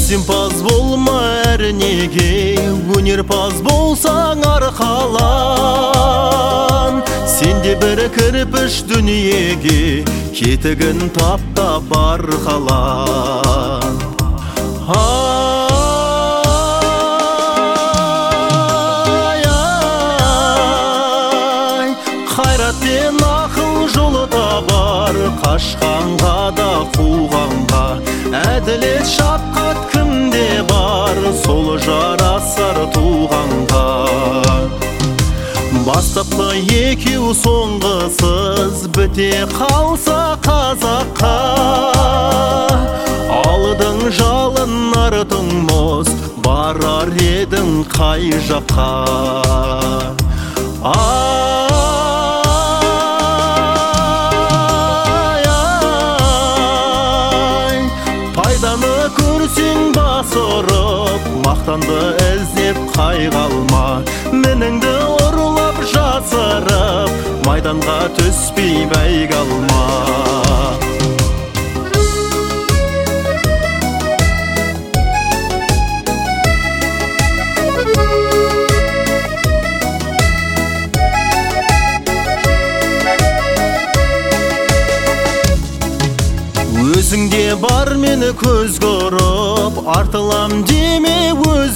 Әсемпаз болма әрнеге, өнерпаз болсаң арқалан. Сенде бір кірпіш дүниеге, кетігін тапта бар қалан. Ай, қайрат пен ақыл жолы табар, қашқанға да қуғанға. Әділет шапқат кімде бар, сол жарасар туғанға. Бастапқы екеу соңғысыз, біте қалса қазаққа. Алдың жалын артың мұз, барар едің қай жаққа. Пайданы көрсең бас ұрып, мақтанды іздеп қайғалма. Мініңді ұрлап жасырып, майданға түспей бәйге алма. Өзіңде бар мені көз көріп, артылам деме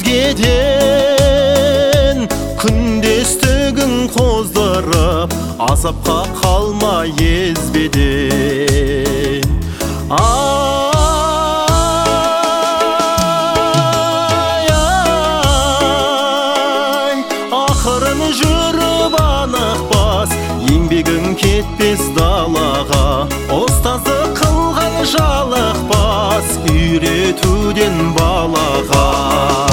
өзгеден. Күндестігін қоздырып, азапқа қалма езбеден. Ақырын жүріп анық бас, еңбегің кетпес далаға. Ұстазы қылған жалықпас, үйретуден балаға.